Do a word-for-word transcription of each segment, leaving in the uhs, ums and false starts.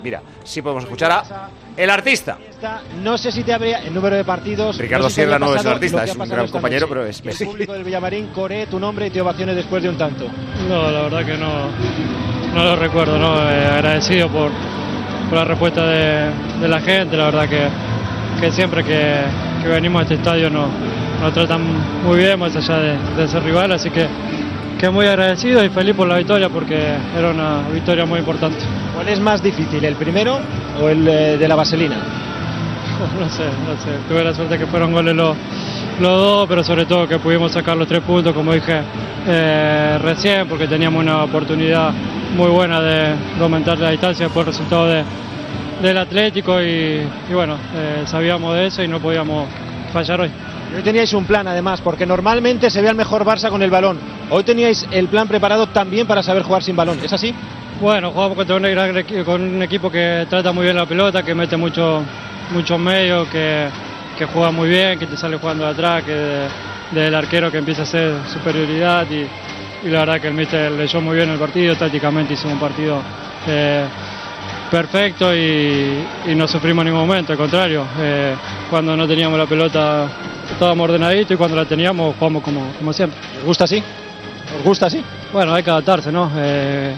Mira, sí podemos escuchar a el artista. No sé si te habría el número de partidos. Ricardo no sé si Sierra no es el pasado artista, lo que es ha un pasado gran esta compañero, noche. pero es Que el Messi. público del Villamarín coree tu nombre y te ovaciones después de un tanto. No, la verdad que no, no lo recuerdo, ¿no? Eh, agradecido por, por la respuesta de, de la gente, la verdad que, que siempre que, que venimos a este estadio nos, nos tratan muy bien, más allá de, de ser rival, así que, que muy agradecido y feliz por la victoria porque era una victoria muy importante. ¿Cuál es más difícil, el primero o el eh, de la vaselina? No sé, no sé, tuve la suerte que fueron goles los, los dos, pero sobre todo que pudimos sacar los tres puntos, como dije eh, recién, porque teníamos una oportunidad muy buena de, de aumentar la distancia por el resultado de, del Atlético y, y bueno, eh, sabíamos de eso y no podíamos fallar hoy. Y hoy teníais un plan además, porque normalmente se ve al mejor Barça con el balón. Hoy teníais el plan preparado también para saber jugar sin balón, ¿es así? Bueno, jugamos contra un, gran equi- con un equipo que trata muy bien la pelota, que mete mucho, muchos medios, que, que juega muy bien, que te sale jugando de atrás, que de- del arquero que empieza a hacer superioridad y, y la verdad que el míster leyó muy bien el partido, tácticamente hicimos un partido eh, perfecto y, y no sufrimos en ningún momento, al contrario, eh, cuando no teníamos la pelota estábamos ordenaditos y cuando la teníamos jugamos como, como siempre. ¿Os gusta así? ¿Os gusta así? Bueno, hay que adaptarse, ¿no? Eh,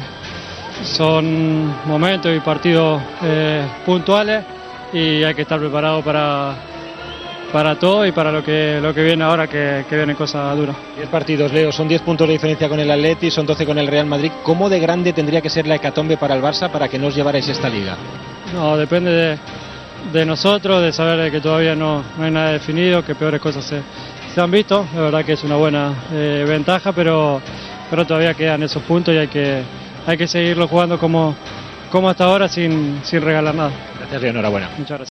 son momentos y partidos eh, puntuales y hay que estar preparado para, para todo y para lo que, lo que viene ahora, que, que vienen cosas duras. diez partidos, Leo, son diez puntos de diferencia con el Atleti, son doce con el Real Madrid. ¿Cómo de grande tendría que ser la hecatombe para el Barça para que no os llevarais esta liga? No, depende de, de nosotros, de saber que todavía no, no hay nada definido, que peores cosas se, se han visto. La verdad que es una buena eh, ventaja, pero, pero todavía quedan esos puntos y hay que, hay que seguirlo jugando como, como hasta ahora sin, sin regalar nada. Gracias, Leo, enhorabuena. Muchas gracias.